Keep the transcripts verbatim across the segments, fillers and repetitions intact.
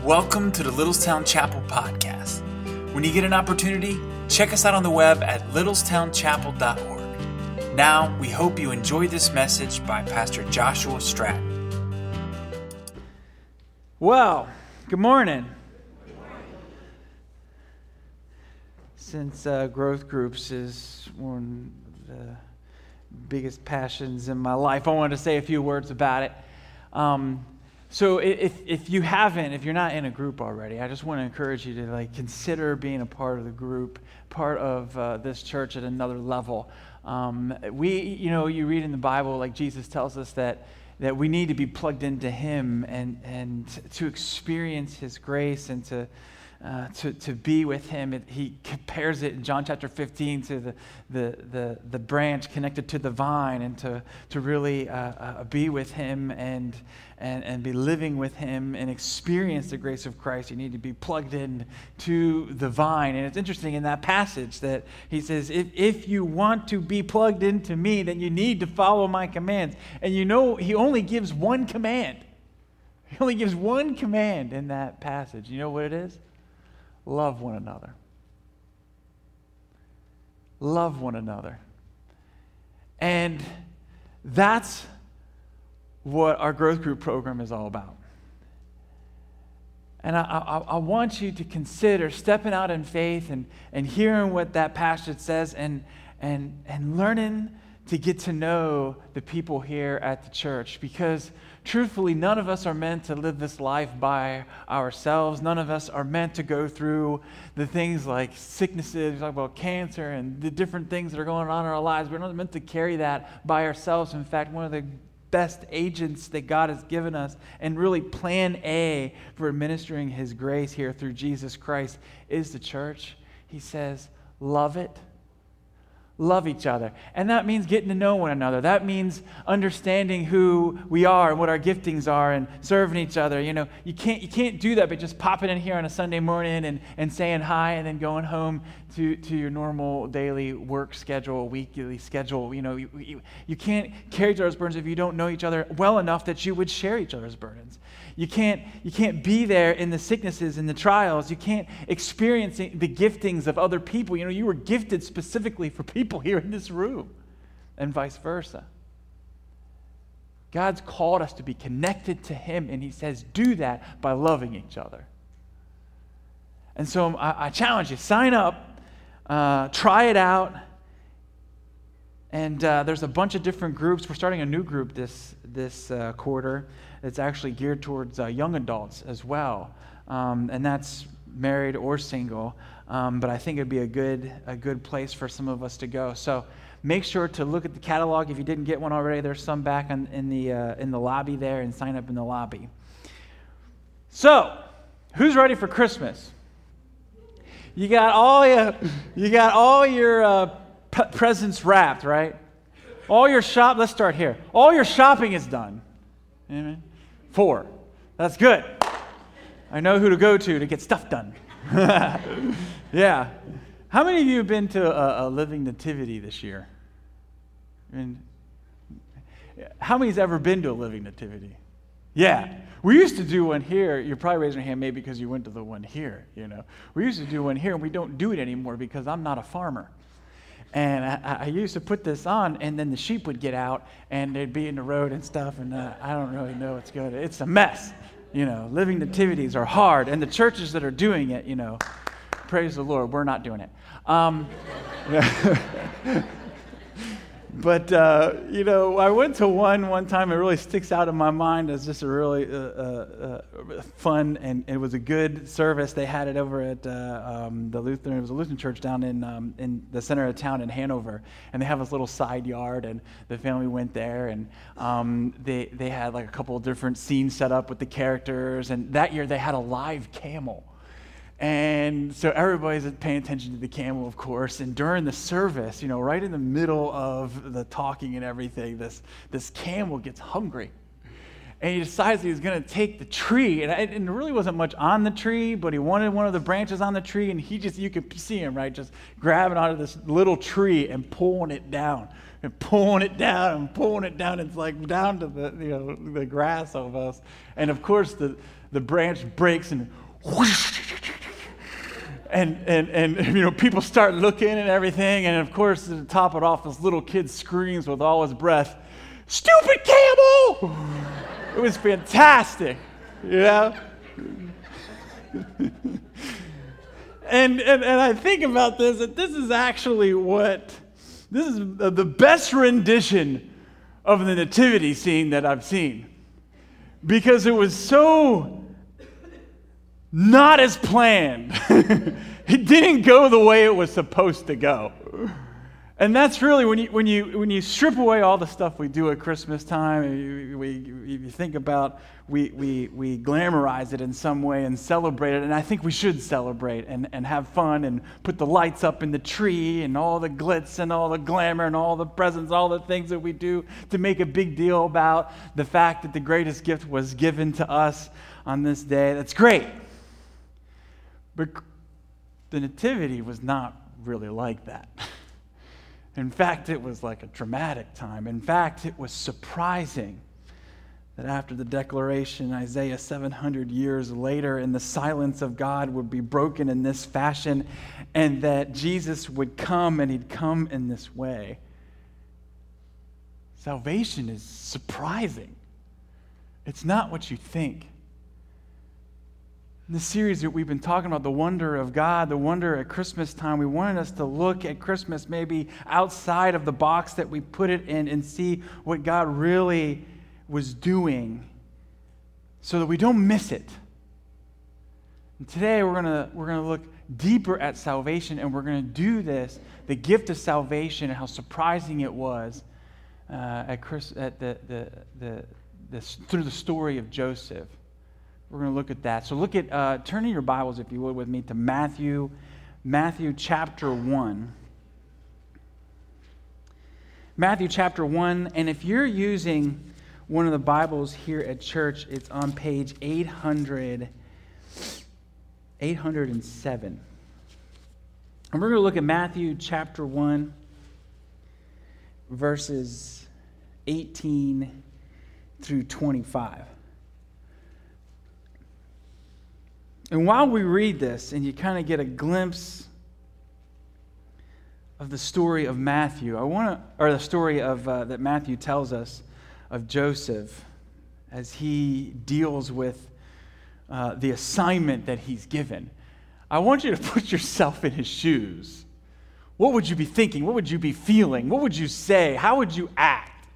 Welcome to the Littlestown Chapel podcast. When you get an opportunity, check us out on the web at littlestown chapel dot org. Now, we hope you enjoy this message by Pastor Joshua Stratton. Well, good morning. Since uh, growth groups is one of the biggest passions in my life, I wanted to say a few words about it. Um, so if if you haven't, if you're not in a group already, I just want to encourage you to like consider being a part of the group, part of uh, this church at another level. Um, we, you know, you read in the Bible, like Jesus tells us that that we need to be plugged into Him and and to experience His grace and to uh, to to be with Him. It, he compares it in John chapter fifteen to the the the, the branch connected to the vine, and to to really uh, uh, be with Him and and and be living with Him and experience the grace of Christ. You need to be plugged in to the vine. And it's interesting in that passage that he says, if if you want to be plugged into me, then you need to follow my commands. And you know, he only gives one command. He only gives one command in that passage. You know what it is? Love one another. Love one another. And that's what our growth group program is all about. And I, I, I want you to consider stepping out in faith and, and hearing what that passage says and, and, and learning to get to know the people here at the church. Because truthfully, none of us are meant to live this life by ourselves. None of us are meant to go through the things like sicknesses, we talk about cancer and the different things that are going on in our lives. We're not meant to carry that by ourselves. In fact, one of the best agents that God has given us, and really plan A for administering His grace here through Jesus Christ, is the church. He says, love it. Love each other. And that means getting to know one another. That means understanding who we are and what our giftings are and serving each other. You know, you can't you can't do that by just popping in here on a Sunday morning and, and saying hi and then going home to, to your normal daily work schedule, weekly schedule. You know, you, you, you can't carry each other's burdens if you don't know each other well enough that you would share each other's burdens. You can't you can't be there in the sicknesses and the trials. You can't experience the giftings of other people. You know, you were gifted specifically for people here in this room, and vice versa. God's called us to be connected to Him, and He says, do that by loving each other. And so I, I challenge you, sign up, uh, try it out. And uh, there's a bunch of different groups. We're starting a new group this this uh, quarter. It's actually geared towards uh, young adults as well, um, and that's married or single. Um, but I think it'd be a good a good place for some of us to go. So make sure to look at the catalog if you didn't get one already. There's some back in, in the uh, in the lobby there, and sign up in the lobby. So, who's ready for Christmas? You got all your you got all your uh, p- presents wrapped, right? All your shop. Let's start here. All your shopping is done. Amen. Four. That's good. I know who to go to to get stuff done. Yeah. How many of you have been to a, a living nativity this year? I mean, how many's ever been to a living nativity? Yeah. We used to do one here. You're probably raising your hand maybe because you went to the one here, you know. We used to do one here, and we don't do it anymore because I'm not a farmer. And I, I used to put this on, and then the sheep would get out, and they'd be in the road and stuff, and uh, I don't really know what's good. It's a mess. You know, living nativities are hard, and the churches that are doing it, you know, praise the Lord, we're not doing it. Um, but, uh, you know, I went to one one time. It really sticks out in my mind as just a really uh, uh, uh, fun, and it was a good service. They had it over at uh, um, the Lutheran, it was a Lutheran church down in um, in the center of town in Hanover, and they have this little side yard, and the family went there, and um, they, they had like a couple of different scenes set up with the characters, and that year they had a live camel. And so everybody's paying attention to the camel, of course. And during the service, you know, right in the middle of the talking and everything, this this camel gets hungry. And he decides he was going to take the tree. And, I, and there really wasn't much on the tree, but he wanted one of the branches on the tree. And he just, you could see him, right, just grabbing onto this little tree and pulling it down. And pulling it down and pulling it down. It's like down to the, you know, the grass almost. And of course, the the branch breaks and whoosh, and, and, and you know, people start looking and everything, and of course, to top it off, this little kid screams with all his breath, "Stupid camel!" It was fantastic, you know? and, and, and I think about this, that this is actually what, this is the best rendition of the nativity scene that I've seen. Because it was so not as planned. It didn't go the way it was supposed to go. And that's really when you when you when you strip away all the stuff we do at Christmas time, you, we, you think about we we we glamorize it in some way and celebrate it, and I think we should celebrate and, and have fun and put the lights up in the tree and all the glitz and all the glamour and all the presents, all the things that we do to make a big deal about the fact that the greatest gift was given to us on this day. That's great. But the Nativity was not really like that. In fact, it was like a dramatic time. In fact, it was surprising that after the declaration, Isaiah seven hundred years later, and the silence of God would be broken in this fashion, and that Jesus would come, and he'd come in this way. Salvation is surprising. It's not what you think. In the series that we've been talking about, the wonder of God, the wonder at Christmas time, we wanted us to look at Christmas maybe outside of the box that we put it in and see what God really was doing so that we don't miss it. And today we're going to we're going to look deeper at salvation, and we're going to do this, the gift of salvation and how surprising it was uh, at Chris, at the, the, the, the, through the story of Joseph. We're going to look at that. So look at, uh, turn in your Bibles, if you would, with me to Matthew, Matthew chapter one. Matthew chapter one, and if you're using one of the Bibles here at church, it's on page eight hundred, eight hundred seven. And we're going to look at Matthew chapter one, verses eighteen through twenty-five. And while we read this, and you kind of get a glimpse of the story of Matthew, I want to, or the story of uh, that Matthew tells us of Joseph as he deals with uh, the assignment that he's given. I want you to put yourself in his shoes. What would you be thinking? What would you be feeling? What would you say? How would you act?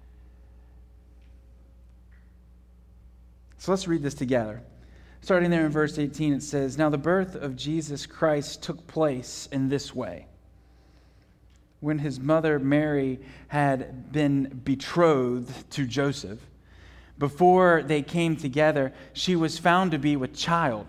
So let's read this together. Starting there in verse eighteen, it says, "Now the birth of Jesus Christ took place in this way. When his mother Mary had been betrothed to Joseph, before they came together, she was found to be with child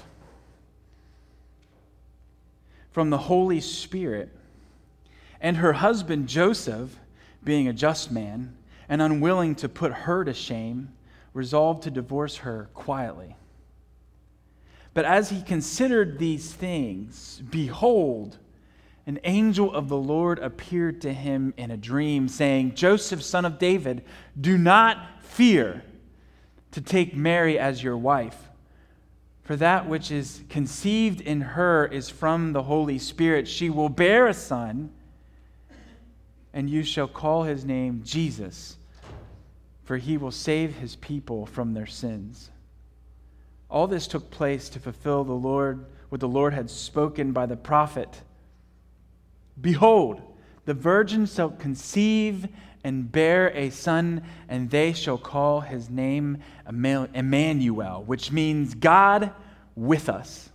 from the Holy Spirit. And her husband Joseph, being a just man and unwilling to put her to shame, resolved to divorce her quietly. But as he considered these things, behold, an angel of the Lord appeared to him in a dream, saying, 'Joseph, son of David, do not fear to take Mary as your wife, for that which is conceived in her is from the Holy Spirit. She will bear a son, and you shall call his name Jesus, for he will save his people from their sins.' All this took place to fulfill the Lord what the Lord had spoken by the prophet. 'Behold, the virgin shall conceive and bear a son, and they shall call his name Emmanuel,' which means God with us.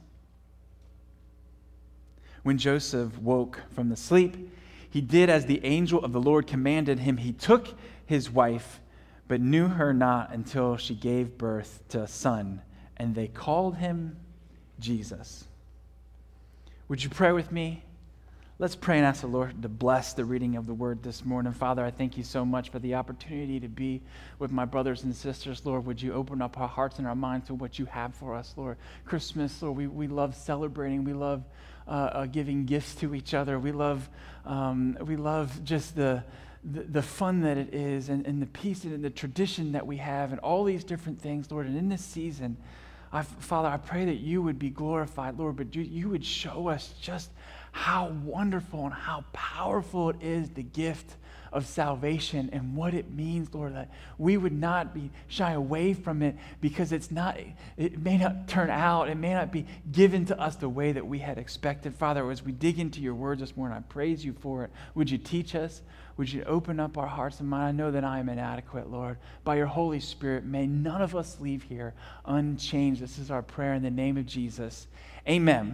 When Joseph woke from the sleep, he did as the angel of the Lord commanded him. He took his wife, but knew her not until she gave birth to a son, and they called him Jesus." Would you pray with me? Let's pray and ask the Lord to bless the reading of the word this morning. Father, I thank you so much for the opportunity to be with my brothers and sisters. Lord, would you open up our hearts and our minds to what you have for us, Lord? Christmas, Lord, we, we love celebrating. We love uh, uh, giving gifts to each other. We love um, we love just the The, the fun that it is, and, and the peace and the tradition that we have, and all these different things, Lord. And in this season, I, Father, I pray that you would be glorified, Lord, but you, you would show us just how wonderful and how powerful it is, the gift of salvation, and what it means, Lord, that we would not be shy away from it, because it's not, it may not turn out, it may not be given to us the way that we had expected. Father, as we dig into your word this morning, I praise you for it. Would you teach us? Would you open up our hearts and minds? I know that I am inadequate, Lord. By your Holy Spirit, may none of us leave here unchanged. This is our prayer in the name of Jesus. Amen.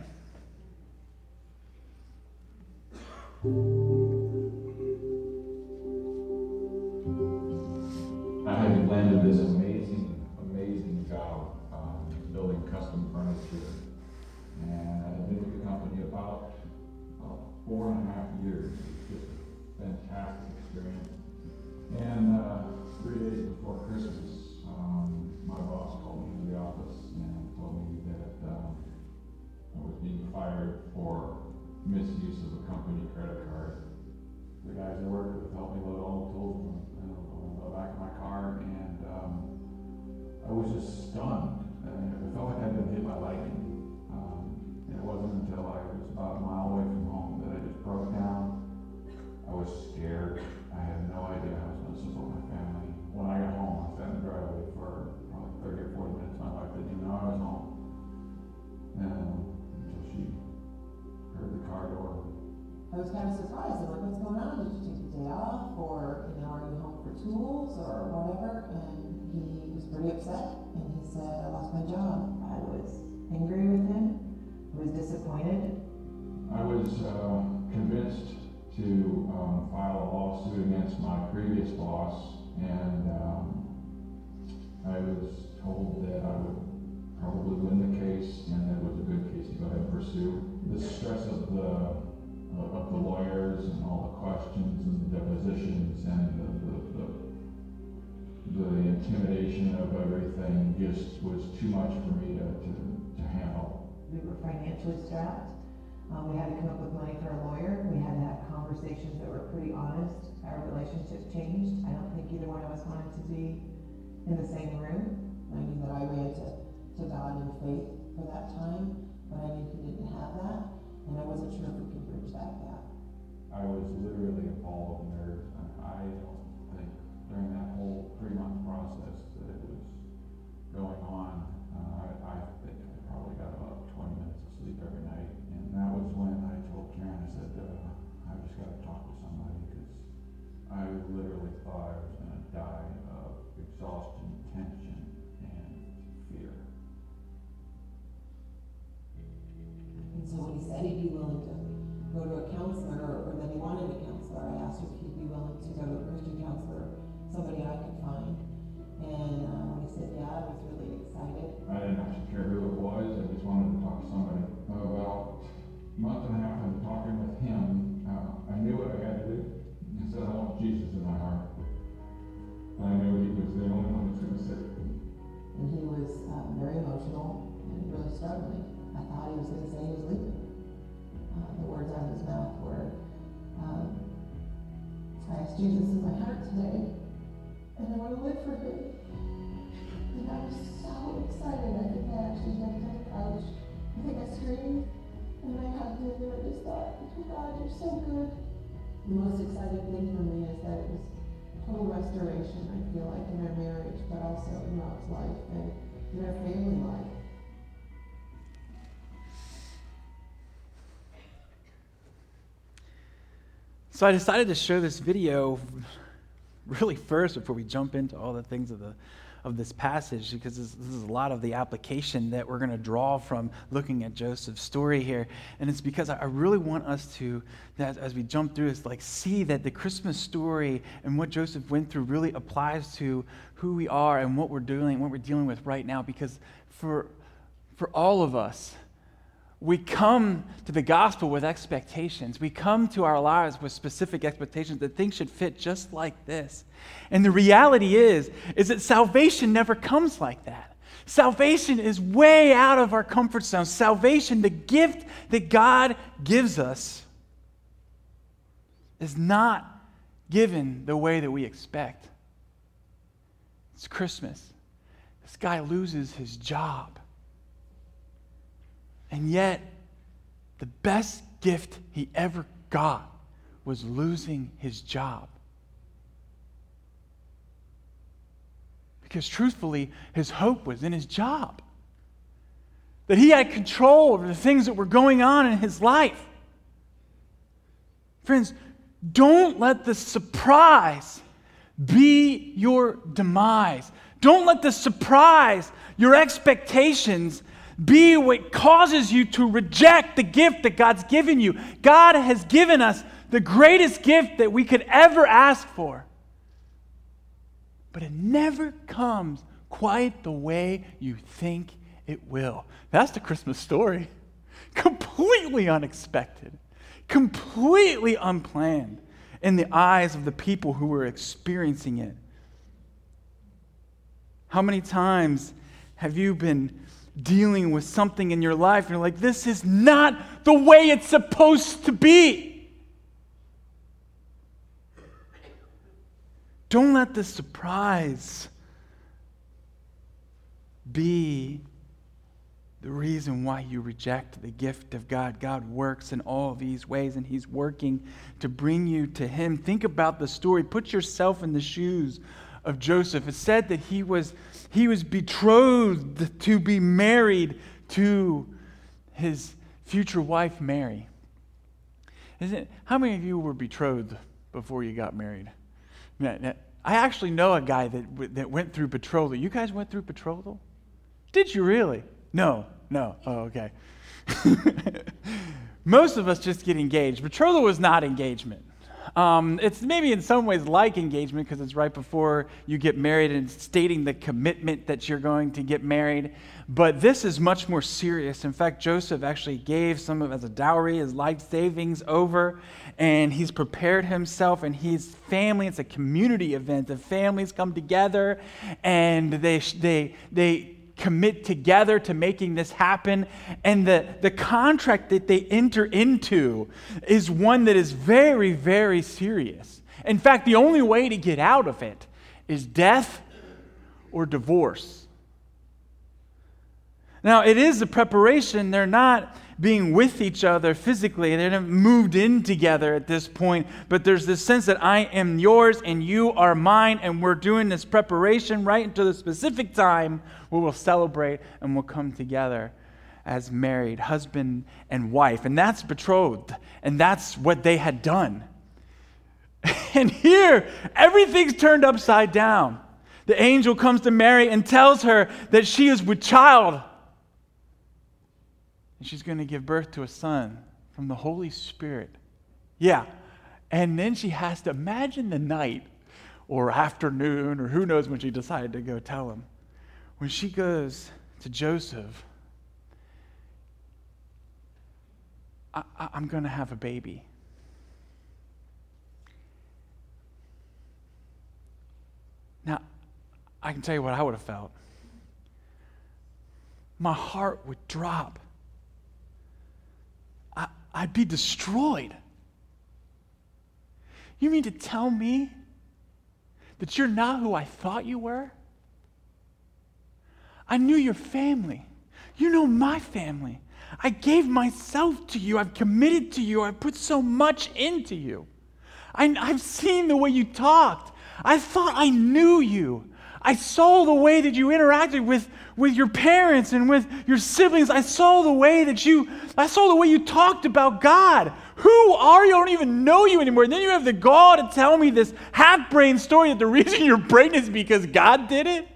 I had landed this amazing, amazing job um, building custom furniture, and I've been with the company about uh, four and a half years. It's just a fantastic experience. And uh, three days before Christmas, um, my boss called me to the office and told me that um, I was being fired for misuse of a company credit card. The guys I worked with helped me load all the tools in the back of my car, and um, I was just stunned. And it felt like I'd been hit by lightning. Um, and it wasn't until I was about a mile away from home that I just broke down. I was scared. I had no idea how I was going to support my family. When I got home, I sat in the driveway for probably thirty or forty minutes. My wife didn't even know I was home. And until she heard the car door. I was kind of surprised. I'm like, what's going on? Did you take the day off? Or, you know, are you home for tools or whatever? And he was pretty upset. And he said, I lost my job. I was angry with him. I was disappointed. I was uh, convinced to um, file a lawsuit against my previous boss. And um, I was told that I would probably win the case, and that it was a good case to go ahead and pursue. The stress of the of the lawyers and all the questions and the depositions and the, the, the, the intimidation of everything just was too much for me to, to, to handle. We were financially strapped. Um, we had to come up with money for a lawyer. We had to have conversations that were pretty honest. Our relationship changed. I don't think either one of us wanted to be in the same room. I knew that I ran to, to God in faith for that time, but I knew he didn't have that. And I wasn't sure if we could bridge that gap. I was literally a ball of nerves, and I don't think during that whole three-month process that it was going on, uh, I, I think I probably got about twenty minutes of sleep every night. And that was when I told Karen, I said, uh, I've just got to talk to somebody, because I literally thought I was going to die of exhaustion, tension, and fear. And so when he said he'd be willing to go to a counselor, or, or that he wanted a counselor, I asked if he'd be willing to go to a Christian counselor, somebody I could find. And uh, when he said yeah, I was really excited. I didn't actually care who it was. I just wanted to talk to somebody. About a month and a half into talking with him, uh, I knew what I had to do. I said, I want Jesus in my heart. And I knew he was the only one who was going to save me. And he was uh, very emotional and really struggling. I thought he was going to say he was leaving. Uh, the words out of his mouth were, um, I asked Jesus in my heart today, and I want to live for him. And I was so excited. I think I actually jumped on the couch. I think I screamed, and I hugged him, and I just thought, oh God, you're so good. The most exciting thing for me is that it was total restoration, I feel like, in our marriage, but also in Rob's life and in our family life. So I decided to show this video really first before we jump into all the things of the of this passage, because this, this is a lot of the application that we're going to draw from looking at Joseph's story here. And it's because I really want us to, that as we jump through this, like see that the Christmas story and what Joseph went through really applies to who we are and what we're doing, what we're dealing with right now. Because for for all of us, we come to the gospel with expectations. We come to our lives with specific expectations that things should fit just like this. And the reality is, is that salvation never comes like that. Salvation is way out of our comfort zone. Salvation, the gift that God gives us, is not given the way that we expect. It's Christmas. This guy loses his job. And yet, the best gift he ever got was losing his job. Because truthfully, his hope was in his job. That he had control over the things that were going on in his life. Friends, don't let the surprise be your demise. Don't let the surprise, your expectations, be what causes you to reject the gift that God's given you. God has given us the greatest gift that we could ever ask for. But it never comes quite the way you think it will. That's the Christmas story. Completely unexpected. Completely unplanned in the eyes of the people who were experiencing it. How many times have you been dealing with something in your life and you're like, this is not the way it's supposed to be? Don't let the surprise be the reason why you reject the gift of God. God works in all these ways, and He's working to bring you to Him. Think about the story. Put yourself in the shoes of Joseph. It said that he was, he was betrothed to be married to his future wife, Mary. Isn't it, how many of you were betrothed before you got married? I actually know a guy that, that went through betrothal. You guys went through betrothal? Did you really? No, no. Oh, okay. Most of us just get engaged. Betrothal was not engagement. Um, it's maybe in some ways like engagement because it's right before you get married and stating the commitment that you're going to get married. But this is much more serious. In fact, Joseph actually gave some of as a dowry his life savings over, and he's prepared himself and his family. It's a community event. The families come together and they they they. commit together to making this happen. And the, the contract that they enter into is one that is very, very serious. In fact, the only way to get out of it is death or divorce. Now, it is a preparation. They're not being with each other physically. They haven't moved in together at this point, but there's this sense that I am yours and you are mine, and we're doing this preparation right into the specific time where we'll celebrate and we'll come together as married husband and wife. And that's betrothed, and that's what they had done. And here, everything's turned upside down. The angel comes to Mary and tells her that she is with child. And she's going to give birth to a son from the Holy Spirit. Yeah. And then she has to imagine the night or afternoon or who knows when she decided to go tell him. When she goes to Joseph, I, I, I'm going to have a baby. Now, I can tell you what I would have felt. My heart would drop. I, I'd be destroyed. You mean to tell me that you're not who I thought you were? I knew your family. You know my family. I gave myself to you. I've committed to you. I've put so much into you. I, I've seen the way you talked. I thought I knew you. I saw the way that you interacted with, with your parents and with your siblings. I saw the way that you, I saw the way you talked about God. Who are you? I don't even know you anymore. And then you have the gall to tell me this half-brained story that the reason you're pregnant is because God did it?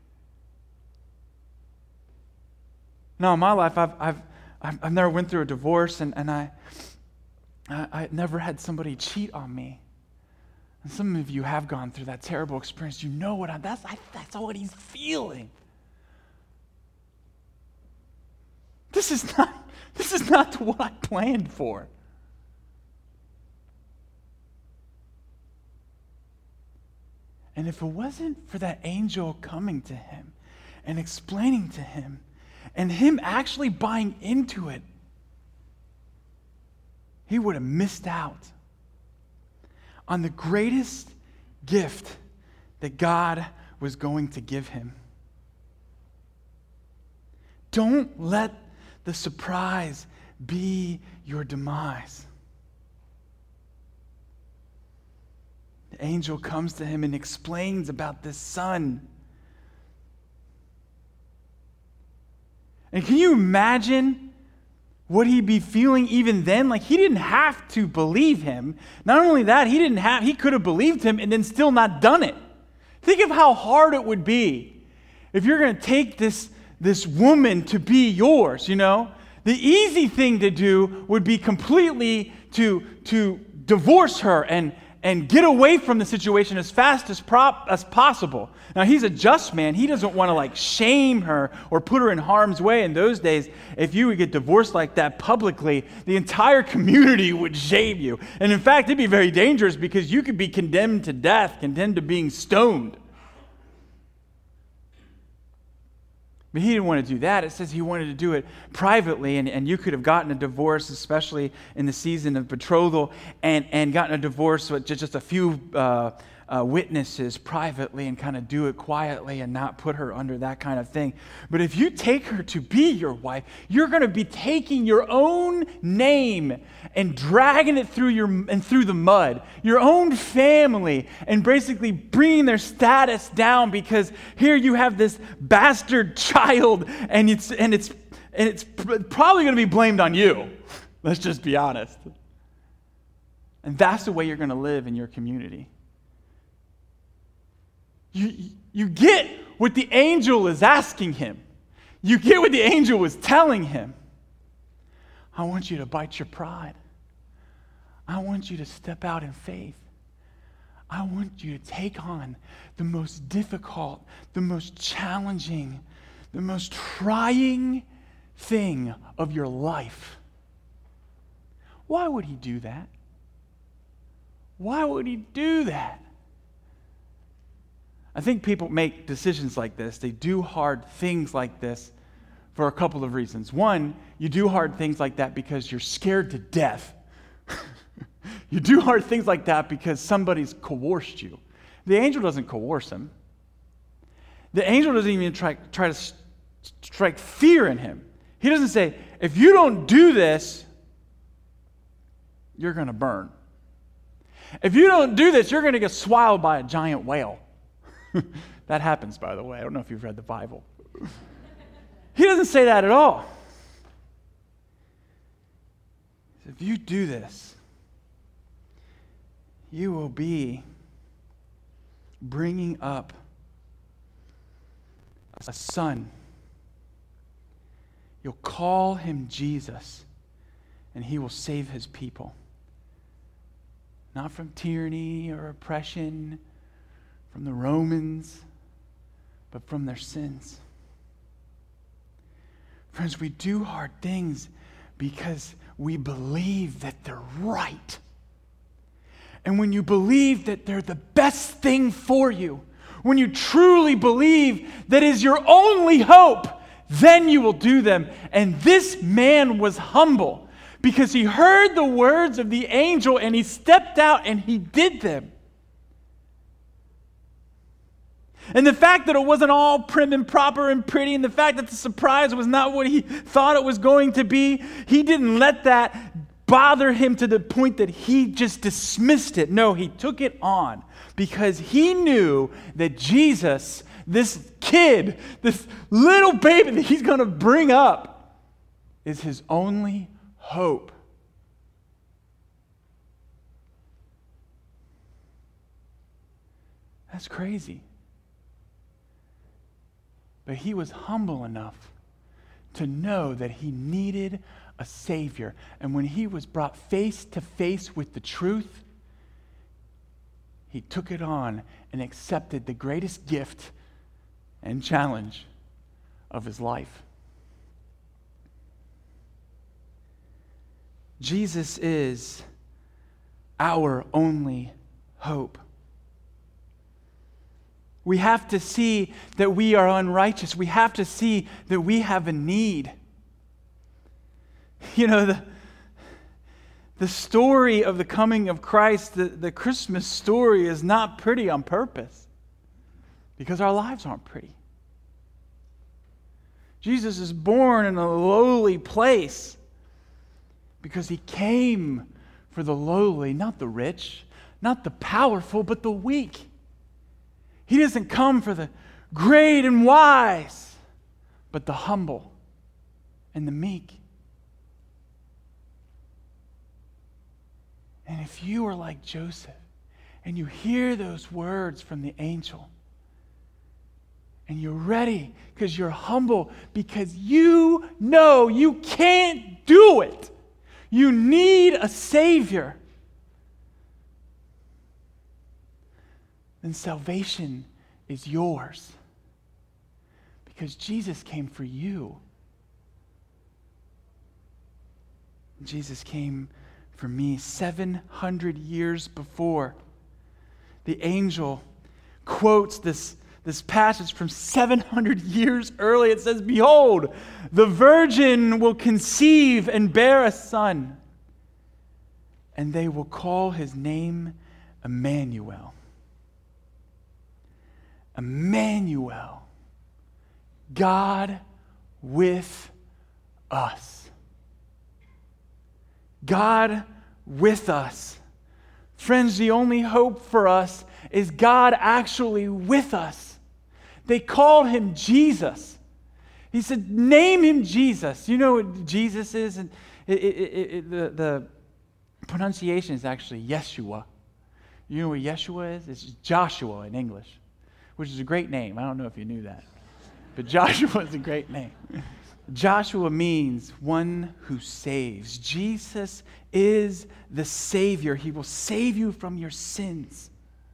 No, in my life, I've I've I've, I've never went through a divorce, and, and I, I I never had somebody cheat on me. And some of you have gone through that terrible experience. You know what I, that's I, that's what he's feeling. This is not this is not what I planned for. And if it wasn't for that angel coming to him and explaining to him, and him actually buying into it, he would have missed out on the greatest gift that God was going to give him. Don't let the surprise be your demise. The angel comes to him and explains about this son. And can you imagine what he'd be feeling even then? Like, he didn't have to believe him. Not only that, he didn't have, he could have believed him and then still not done it. Think of how hard it would be if you're going to take this, this woman to be yours, you know? The easy thing to do would be completely to, to divorce her and, and get away from the situation as fast as, prop, as possible. Now, he's a just man. He doesn't want to like shame her or put her in harm's way. In those days, if you would get divorced like that publicly, the entire community would shame you. And in fact, it'd be very dangerous because you could be condemned to death, condemned to being stoned. But he didn't want to do that. It says he wanted to do it privately, and, and you could have gotten a divorce, especially in the season of betrothal, and, and gotten a divorce with just, just a few uh, uh, witnesses privately and kind of do it quietly and not put her under that kind of thing. But if you take her to be your wife, you're going to be taking your own name and dragging it through your and through the mud, your own family, and basically bringing their status down, because here you have this bastard child, and it's and it's and it's probably going to be blamed on you. Let's just be honest. And that's the way you're going to live in your community. You, you get what the angel is asking him. You get what the angel was telling him. I want you to bite your pride. I want you to step out in faith. I want you to take on the most difficult, the most challenging, the most trying thing of your life. Why would he do that? Why would he do that? I think people make decisions like this. They do hard things like this for a couple of reasons. One, you do hard things like that because you're scared to death. You do hard things like that because somebody's coerced you. The angel doesn't coerce him. The angel doesn't even try, try to strike fear in him. He doesn't say, if you don't do this, you're going to burn. If you don't do this, you're going to get swallowed by a giant whale. That happens, by the way. I don't know if you've read the Bible. He doesn't say that at all. He says, if you do this, you will be bringing up a son. You'll call him Jesus, and he will save his people. Not from tyranny or oppression, from the Romans, but from their sins. Friends, we do hard things because we believe that they're right. And when you believe that they're the best thing for you, when you truly believe that is your only hope, then you will do them. And this man was humble because he heard the words of the angel and he stepped out and he did them. And the fact that it wasn't all prim and proper and pretty, and the fact that the surprise was not what he thought it was going to be, he didn't let that bother him to the point that he just dismissed it. No, he took it on because he knew that Jesus, this kid, this little baby that he's going to bring up, is his only hope. That's crazy. But he was humble enough to know that he needed a Savior. And when he was brought face to face with the truth, he took it on and accepted the greatest gift and challenge of his life. Jesus is our only hope. We have to see that we are unrighteous. We have to see that we have a need. You know, the, the story of the coming of Christ, the, the Christmas story, is not pretty on purpose because our lives aren't pretty. Jesus is born in a lowly place because he came for the lowly, not the rich, not the powerful, but the weak. He doesn't come for the great and wise, but the humble and the meek. And if you are like Joseph and you hear those words from the angel, and you're ready because you're humble, because you know you can't do it, you need a Savior, then salvation is yours because Jesus came for you. Jesus came for me seven hundred years before. The angel quotes this, this passage from seven hundred years early. It says, "Behold, the virgin will conceive and bear a son, and they will call his name Emmanuel." Emmanuel, God with us. God with us. Friends, the only hope for us is God actually with us. They called him Jesus. He said, name him Jesus. You know what Jesus is? And it, it, it, it, the, the pronunciation is actually Yeshua. You know what Yeshua is? It's Joshua in English, which is a great name. I don't know if you knew that. But Joshua is a great name. Joshua means one who saves. Jesus is the Savior. He will save you from your sins.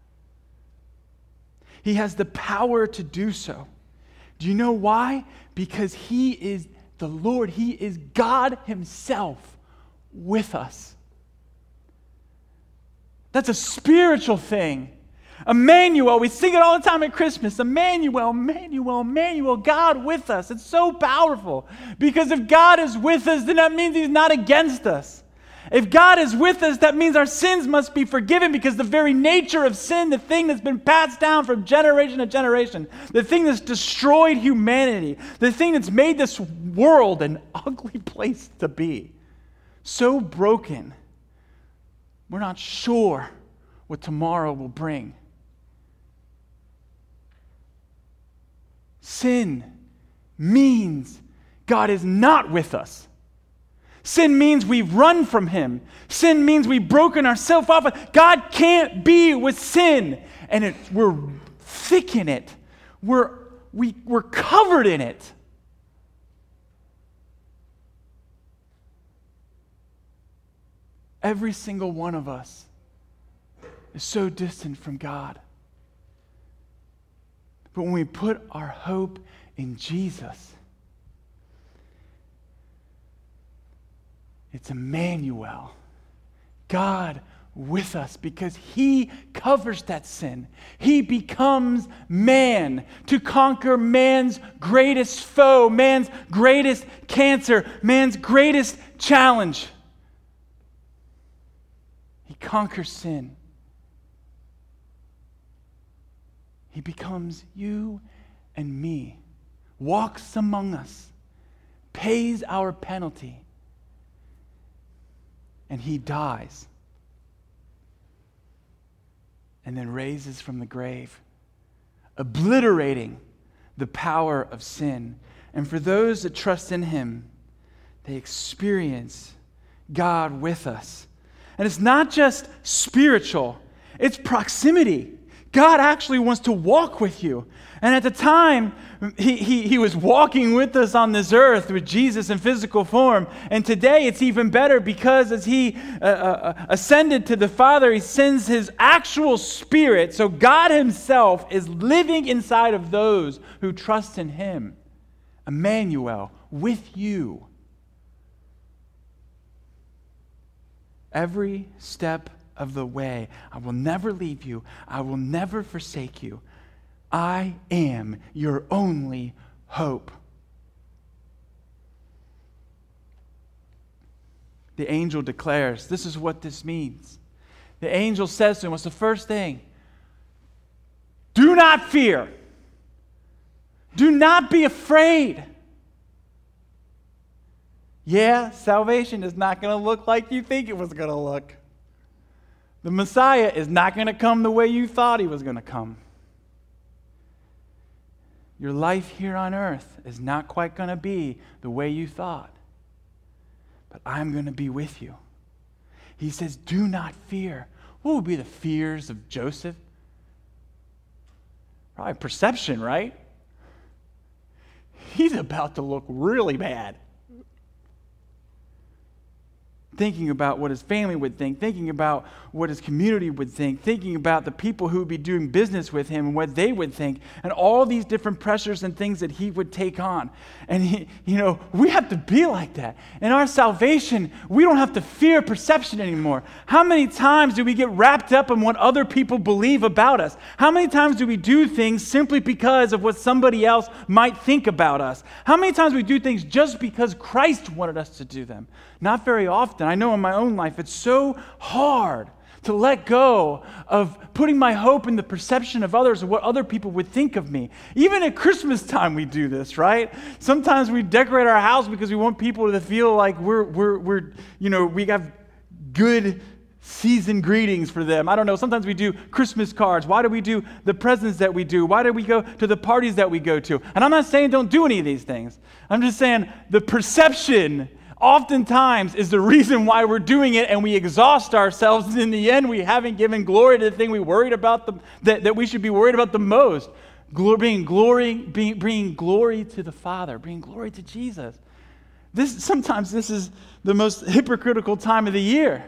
He has the power to do so. Do you know why? Because he is the Lord. He is God himself with us. That's a spiritual thing. Emmanuel, we sing it all the time at Christmas. Emmanuel, Emmanuel, Emmanuel, God with us. It's so powerful. Because if God is with us, then that means he's not against us. If God is with us, that means our sins must be forgiven, because the very nature of sin, the thing that's been passed down from generation to generation, the thing that's destroyed humanity, the thing that's made this world an ugly place to be, so broken, we're not sure what tomorrow will bring. Sin means God is not with us. Sin means we've run from him. Sin means we've broken ourselves off. God can't be with sin. And it, we're thick in it. We're, we, we're covered in it. Every single one of us is so distant from God. But when we put our hope in Jesus, it's Emmanuel, God with us, because he covers that sin. He becomes man to conquer man's greatest foe, man's greatest cancer, man's greatest challenge. He conquers sin. He becomes you and me, walks among us, pays our penalty, and he dies, and then raises from the grave, obliterating the power of sin. And for those that trust in him, they experience God with us. And it's not just spiritual, it's proximity. God actually wants to walk with you. And at the time, he, he, he was walking with us on this earth with Jesus in physical form. And today it's even better, because as he uh, uh, ascended to the Father, he sends his actual Spirit. So God himself is living inside of those who trust in him. Emmanuel, with you. Every step of the way. I will never leave you. I will never forsake you. I am your only hope. The angel declares, this is what this means. The angel says to him, what's the first thing? Do not fear. Do not be afraid. Yeah, salvation is not going to look like you think it was going to look. The Messiah is not going to come the way you thought he was going to come. Your life here on earth is not quite going to be the way you thought. But I'm going to be with you. He says, do not fear. What would be the fears of Joseph? Probably perception, right? He's about to look really bad. Thinking about what his family would think, thinking about what his community would think, thinking about the people who would be doing business with him and what they would think, and all these different pressures and things that he would take on. And, he, you know, we have to be like that. In our salvation, we don't have to fear perception anymore. How many times do we get wrapped up in what other people believe about us? How many times do we do things simply because of what somebody else might think about us? How many times do we do things just because Christ wanted us to do them? Not very often. I know in my own life, it's so hard to let go of putting my hope in the perception of others, of what other people would think of me. Even at Christmas time, we do this, right? Sometimes we decorate our house because we want people to feel like we're, we're, we're you know, we have good season greetings for them. I don't know. Sometimes we do Christmas cards. Why do we do the presents that we do? Why do we go to the parties that we go to? And I'm not saying don't do any of these things. I'm just saying the perception oftentimes is the reason why we're doing it, and we exhaust ourselves, and in the end we haven't given glory to the thing we worried about, the, that, that we should be worried about the most. Glory, bringing glory, being, bringing glory to the Father, bringing glory to Jesus. This sometimes this is the most hypocritical time of the year.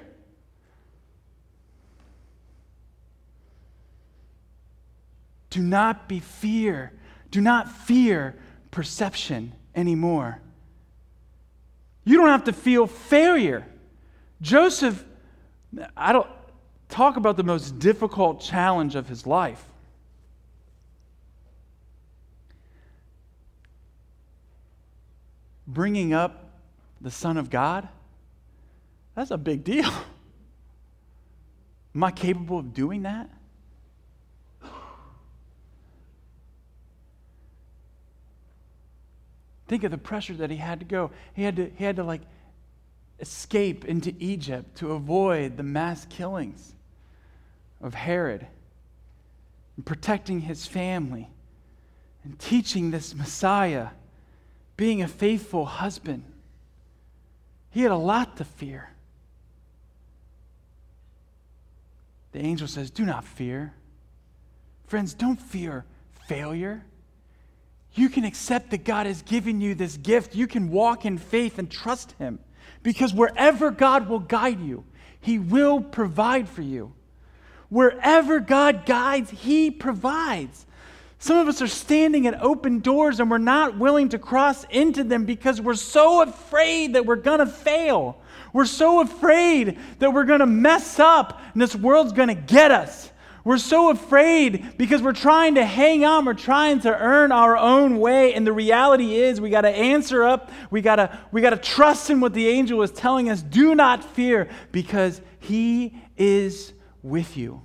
Do not be fear. Do not fear perception anymore. You don't have to feel failure. Joseph, I don't talk about the most difficult challenge of his life. Bringing up the Son of God, that's a big deal. Am I capable of doing that? Think of the pressure that he had to go. He had to, he had to like escape into Egypt to avoid the mass killings of Herod, and protecting his family, and teaching this Messiah, being a faithful husband. He had a lot to fear. The angel says, do not fear. Friends, don't fear failure. You can accept that God has given you this gift. You can walk in faith and trust Him. Because wherever God will guide you, He will provide for you. Wherever God guides, He provides. Some of us are standing at open doors and we're not willing to cross into them because we're so afraid that we're going to fail. We're so afraid that we're going to mess up and this world's going to get us. We're so afraid because we're trying to hang on. We're trying to earn our own way. And the reality is we got to answer up. We got to we got to trust in what the angel is telling us. Do not fear because He is with you.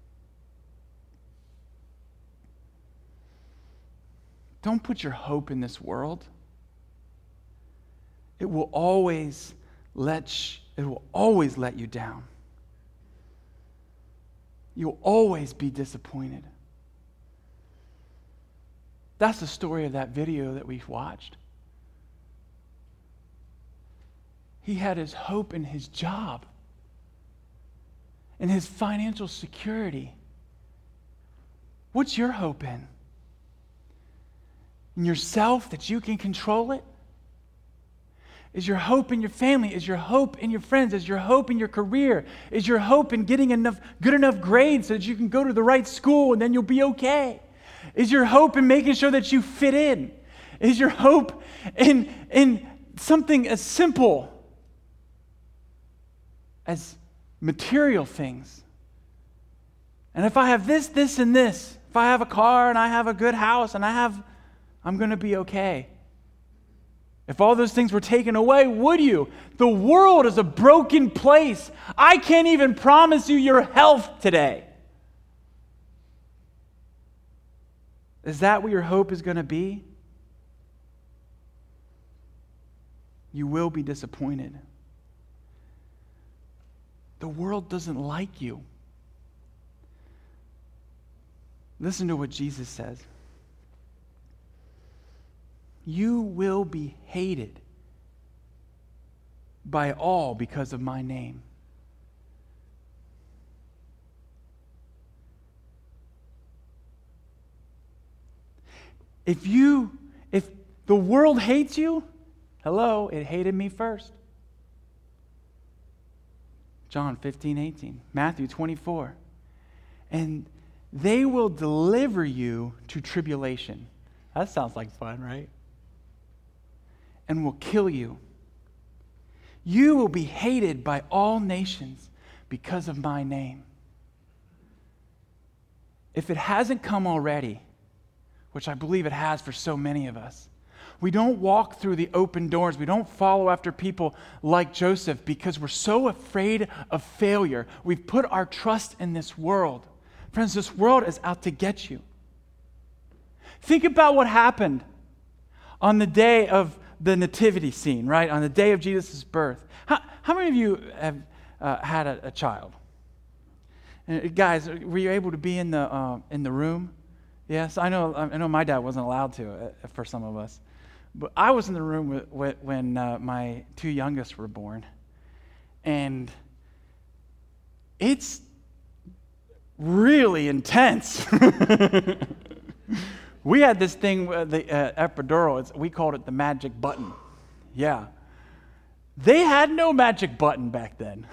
Don't put your hope in this world. It will always let sh- it will always let you down. You'll always be disappointed. That's the story of that video that we watched. He had his hope in his job, in his financial security. What's your hope in? In yourself, that you can control it? Is your hope in your family? Is your hope in your friends? Is your hope in your career? Is your hope in getting enough good enough grades so that you can go to the right school and then you'll be okay? Is your hope in making sure that you fit in? Is your hope in, in something as simple as material things? And if I have this, this, and this, if I have a car and I have a good house and I have, I'm going to be okay. If all those things were taken away, would you? The world is a broken place. I can't even promise you your health today. Is that what your hope is going to be? You will be disappointed. The world doesn't like you. Listen to what Jesus says. You will be hated by all because of my name. If you, if the world hates you, hello, it hated me first. John fifteen, eighteen, Matthew twenty-four. And they will deliver you to tribulation. That sounds like fun, right? And will kill you. You will be hated by all nations because of my name. If it hasn't come already, which I believe it has for so many of us, we don't walk through the open doors. We don't follow after people like Joseph because we're so afraid of failure. We've put our trust in this world. Friends, this world is out to get you. Think about what happened on the day of the nativity scene, right? On the day of Jesus' birth. How, how many of you have uh, had a, a child? And guys, were you able to be in the uh, in the room? Yes, I know. I know my dad wasn't allowed to uh, for some of us, but I was in the room with, with, when uh, my two youngest were born, and it's really intense. We had this thing, uh, the uh, epidural. It's, we called it the magic button. Yeah, they had no magic button back then.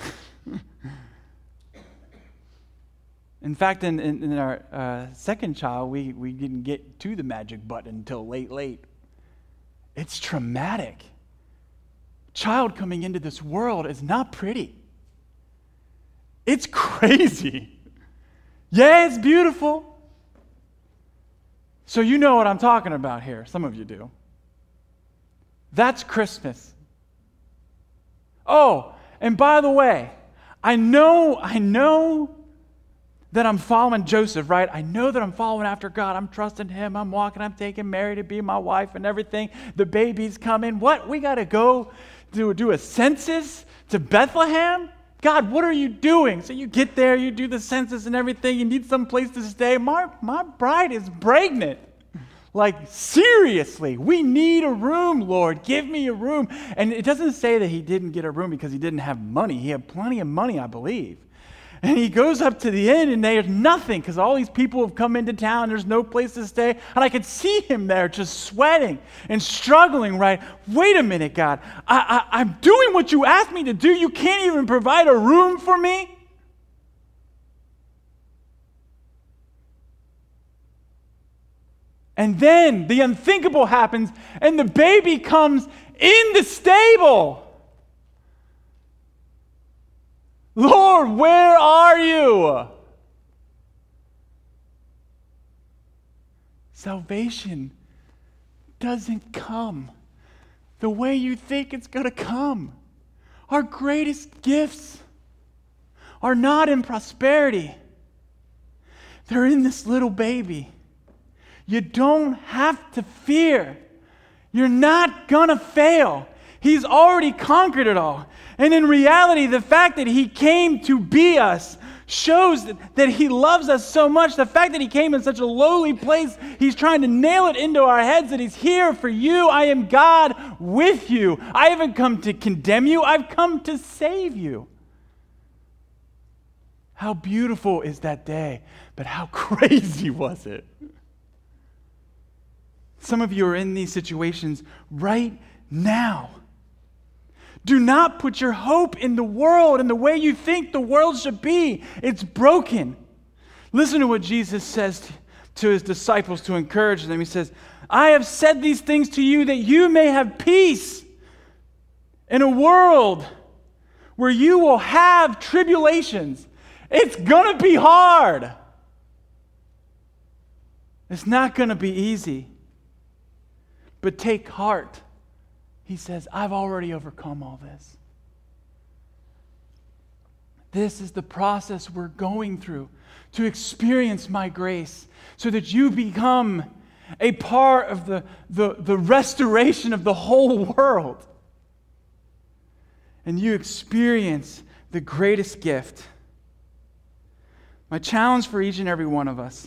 In fact, in, in, in our uh, second child, we, we didn't get to the magic button until late, late. It's traumatic. Child coming into this world is not pretty. It's crazy. Yeah, it's beautiful. So you know what I'm talking about here. Some of you do. That's Christmas. Oh, and by the way, I know, I know that I'm following Joseph, right? I know that I'm following after God. I'm trusting him. I'm walking. I'm taking Mary to be my wife and everything. The baby's coming. What? We got to go do, do a census to Bethlehem? God, what are you doing? So you get there, you do the census and everything. You need some place to stay. My, my bride is pregnant. Like, seriously, we need a room, Lord. Give me a room. And it doesn't say that he didn't get a room because he didn't have money. He had plenty of money, I believe. And he goes up to the inn, and there's nothing because all these people have come into town. There's no place to stay. And I could see him there just sweating and struggling, right? Wait a minute, God. I, I, I'm doing what you asked me to do. You can't even provide a room for me? And then the unthinkable happens, and the baby comes in the stable. Lord, where are you? Salvation doesn't come the way you think it's going to come. Our greatest gifts are not in prosperity. They're in this little baby. You don't have to fear. You're not going to fail. He's already conquered it all. And in reality, the fact that he came to be us shows that, that he loves us so much. The fact that he came in such a lowly place, he's trying to nail it into our heads that he's here for you. I am God with you. I haven't come to condemn you. I've come to save you. How beautiful is that day, but how crazy was it? Some of you are in these situations right now. Do not put your hope in the world and the way you think the world should be. It's broken. Listen to what Jesus says to his disciples to encourage them. He says, I have said these things to you that you may have peace in a world where you will have tribulations. It's going to be hard. It's not going to be easy. But take heart. He says, I've already overcome all this. This is the process we're going through to experience my grace so that you become a part of the, the, the restoration of the whole world. and you experience the greatest gift. My challenge for each and every one of us: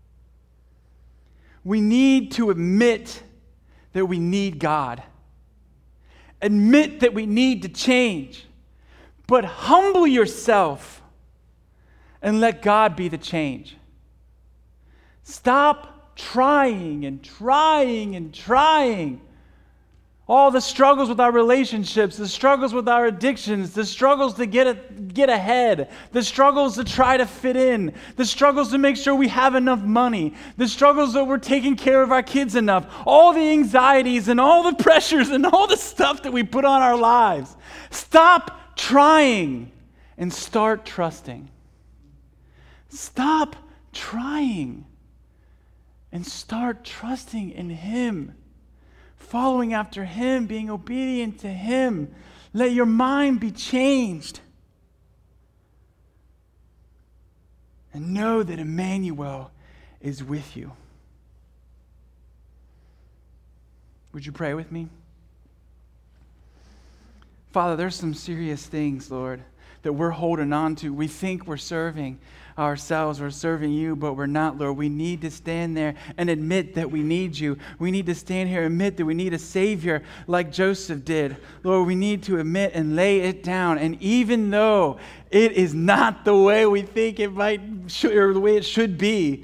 we need to admit that we need God. Admit that we need to change. But humble yourself and let God be the change. Stop trying and trying and trying. All the struggles with our relationships, the struggles with our addictions, the struggles to get, a, get ahead, the struggles to try to fit in, the struggles to make sure we have enough money, the struggles that we're taking care of our kids enough, all the anxieties and all the pressures and all the stuff that we put on our lives. Stop trying and start trusting. Stop trying and start trusting in Him. Following after Him, being obedient to Him. Let your mind be changed. And know that Emmanuel is with you. Would you pray with me? Father, there's some serious things, Lord, that we're holding on to. We think we're serving ourselves, we're serving you, but we're not, Lord. We need to stand there and admit that we need you. We need to stand here and admit that we need a Savior like Joseph did. Lord, we need to admit and lay it down. And even though it is not the way we think it might, or the way it should be,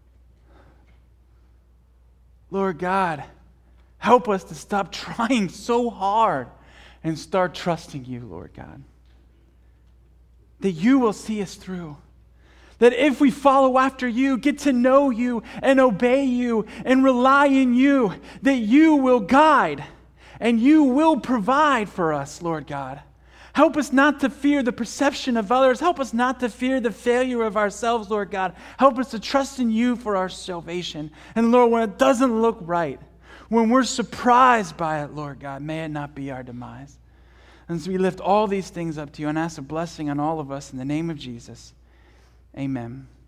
Lord God, help us to stop trying so hard and start trusting you, Lord God. That you will see us through. That if we follow after you, get to know you and obey you and rely in you, that you will guide and you will provide for us, Lord God. Help us not to fear the perception of others. Help us not to fear the failure of ourselves, Lord God. Help us to trust in you for our salvation. And Lord, when it doesn't look right, when we're surprised by it, Lord God, may it not be our demise. And so we lift all these things up to you and ask a blessing on all of us in the name of Jesus. Amen.